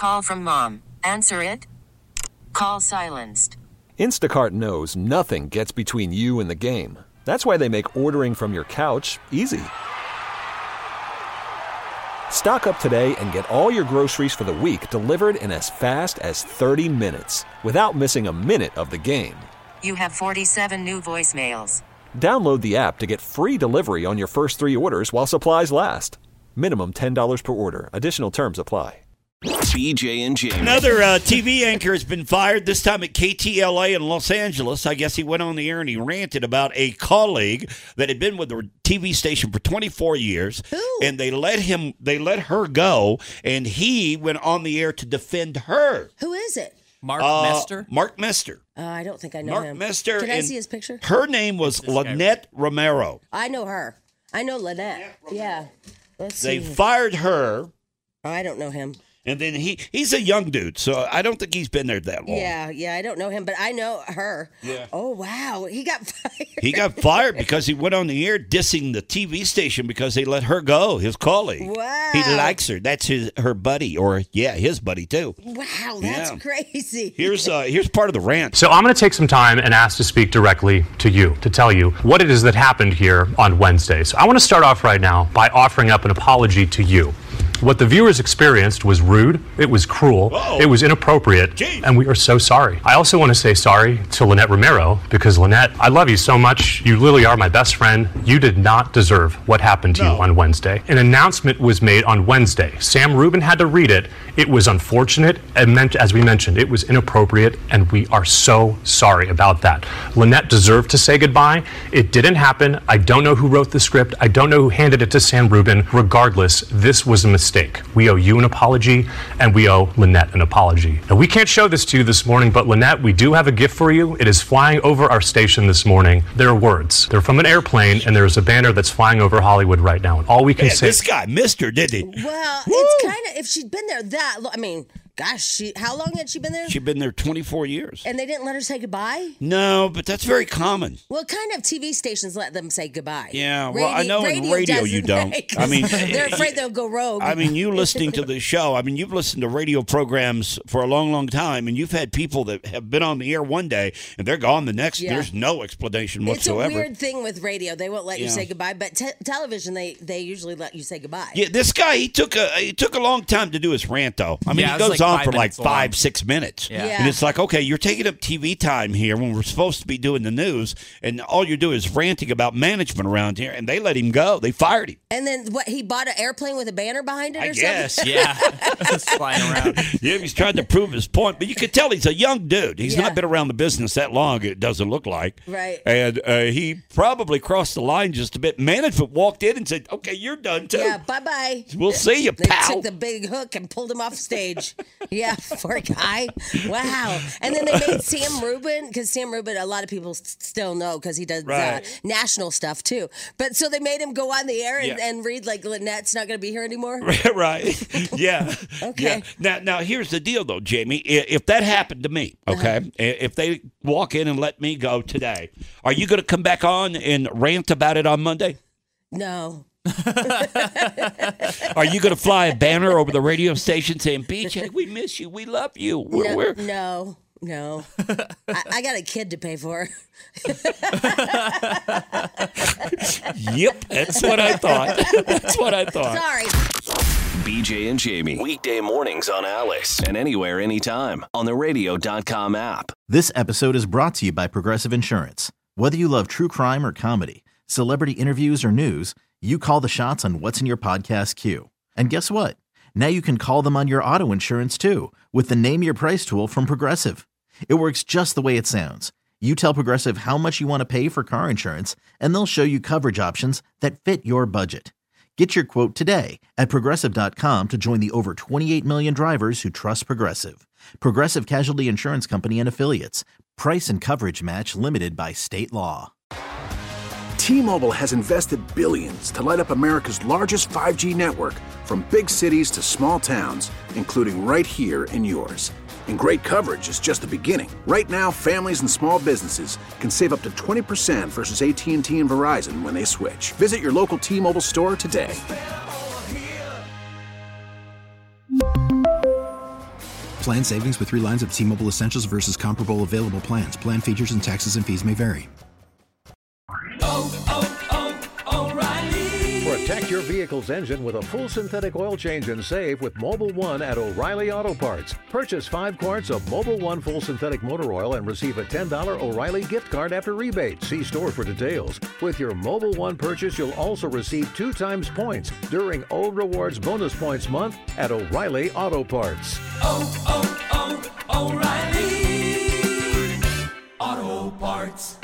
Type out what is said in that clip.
call from mom. Answer it. Call silenced. Instacart knows nothing gets between you and the game. That's why they make ordering from your couch easy. Stock up today and get all your groceries for the week delivered in as fast as 30 minutes without missing a minute of the game. You have 47 new voicemails. Download the app to get free delivery on your first 3 orders while supplies last. Minimum $10 per order. Additional terms apply. BJ and Jamie. Another TV anchor has been fired, this time at KTLA in Los Angeles. I guess he went on the air and he ranted about a colleague that had been with the TV station for 24 years. Who? And they let her go, and he went on the air to defend her. Who is it? Mark Mester? Mark Mester. I don't think I know Mark him. Mester. Can I see his picture? Her name was Lynette Romero. I know her. I know Lynette. Yeah. Let's They see. fired her. I don't know him. And then he's a young dude, so I don't think he's been there that long. Yeah, I don't know him, but I know her. Yeah. Oh, wow. He got fired. He got fired because he went on the air dissing the TV station because they let her go, his colleague. Wow. He likes her. That's her buddy, or, his buddy, too. Wow, that's crazy. Here's part of the rant. So I'm going to take some time and ask to speak directly to you, to tell you what it is that happened here on Wednesday. So I want to start off right now by offering up an apology to you. What the viewers experienced was rude, it was cruel, it was inappropriate, and we are so sorry. I also want to say sorry to Lynette Romero, because Lynette, I love you so much. You literally are my best friend. You did not deserve what happened to you on Wednesday. An announcement was made on Wednesday. Sam Rubin had to read it. It was unfortunate, and as we mentioned, it was inappropriate, and we are so sorry about that. Lynette deserved to say goodbye. It didn't happen. I don't know who wrote the script. I don't know who handed it to Sam Rubin. Regardless, this was a mistake. We owe you an apology, and we owe Lynette an apology. Now, we can't show this to you this morning, but Lynette, we do have a gift for you. It is flying over our station this morning. There are words. They're from an airplane, and there's a banner that's flying over Hollywood right now. And all we can say... This guy missed her, didn't he? Well, it's kind of, if she'd been there that long, I mean, gosh, how long had she been there? She'd been there 24 years. And they didn't let her say goodbye? No, but that's very common. Well, kind of TV stations let them say goodbye. Yeah, well, I know in radio you don't. I mean, they're afraid they'll go rogue. I mean, you listening to the show, I mean, you've listened to radio programs for a long, long time, and you've had people that have been on the air one day, and they're gone the next. Yeah. There's no explanation whatsoever. It's a weird thing with radio. They won't let you say goodbye, but television, they usually let you say goodbye. Yeah, this guy, he took a long time to do his rant, though. I mean, he goes on for like 5-6 minutes. Yeah. And it's like, okay, you're taking up TV time here when we're supposed to be doing the news, and all you're doing is ranting about management around here, and they let him go. They fired him. And then what, he bought an airplane with a banner behind it or guess. something? Yeah. It's flying around. Yeah, he's trying to prove his point, but you can tell he's a young dude. He's not been around the business that long, it doesn't look like. Right. And he probably crossed the line just a bit. Management walked in and said, okay, you're done too. Yeah, bye-bye. We'll see you, pal. They took the big hook and pulled him off stage. Yeah, poor guy. Wow. And then they made Sam Rubin, because Sam Rubin, a lot of people still know because he does national stuff too. But so they made him go on the air and read like Lynette's not going to be here anymore? Right. Yeah. Okay. Yeah. Now, here's the deal, though, Jamie. If that happened to me, okay, if they walk in and let me go today, are you going to come back on and rant about it on Monday? No. Are you going to fly a banner over the radio station saying, BJ, we miss you, we love you? No. I got a kid to pay for. Yep, that's what I thought. Sorry. BJ and Jamie. Weekday mornings on Alice. And anywhere, anytime. On the radio.com app. This episode is brought to you by Progressive Insurance. Whether you love true crime or comedy, celebrity interviews or news, you call the shots on what's in your podcast queue. And guess what? Now you can call them on your auto insurance too with the Name Your Price tool from Progressive. It works just the way it sounds. You tell Progressive how much you want to pay for car insurance, and they'll show you coverage options that fit your budget. Get your quote today at Progressive.com to join the over 28 million drivers who trust Progressive. Progressive Casualty Insurance Company and Affiliates. Price and coverage match limited by state law. T-Mobile has invested billions to light up America's largest 5G network, from big cities to small towns, including right here in yours. And great coverage is just the beginning. Right now, families and small businesses can save up to 20% versus AT&T and Verizon when they switch. Visit your local T-Mobile store today. Plan savings with 3 lines of T-Mobile Essentials versus comparable available plans. Plan features and taxes and fees may vary. O'Reilly. Protect your vehicle's engine with a full synthetic oil change and save with Mobil 1 at O'Reilly Auto Parts. Purchase 5 quarts of Mobil 1 full synthetic motor oil and receive a $10 O'Reilly gift card after rebate. See store for details. With your Mobil 1 purchase, you'll also receive 2 times points during O Rewards Bonus Points Month at O'Reilly Auto Parts. O'Reilly Auto Parts.